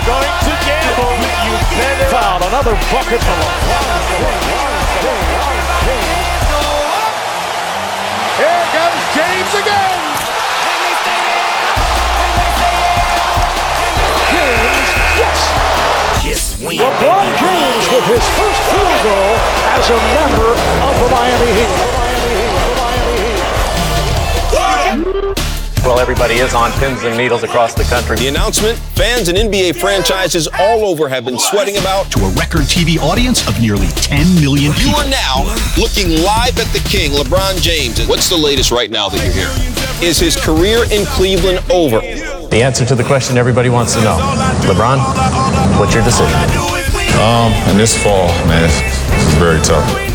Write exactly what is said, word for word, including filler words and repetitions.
you're going to gamble, you better foul. Another bucket for Here comes James again. James, yes. LeBron James with his first field goal as a member of the Miami Heat. Well, everybody is on pins and needles across the country. The announcement, fans and N B A franchises all over have been sweating about. To a record T V audience of nearly ten million people. You are now looking live at the king, LeBron James. What's the latest right now that you're hearing? Is his career in Cleveland over? The answer to the question everybody wants to know. LeBron, what's your decision? Um, in this fall, man, it's, it's very tough.